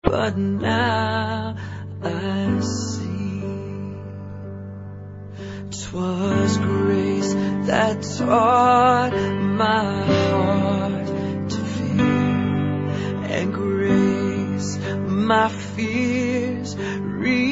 but now I see 'twas grace that taught my heart to fear, and grace my fears